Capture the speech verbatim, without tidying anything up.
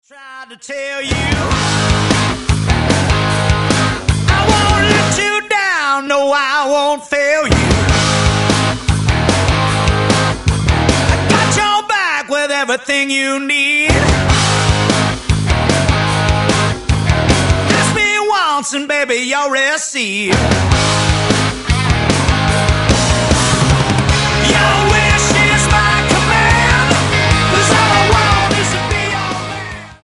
Tried to tell you I won't let you down, no, I won't fail you. I got your back with everything you need. Ask me once and baby, you'll receive.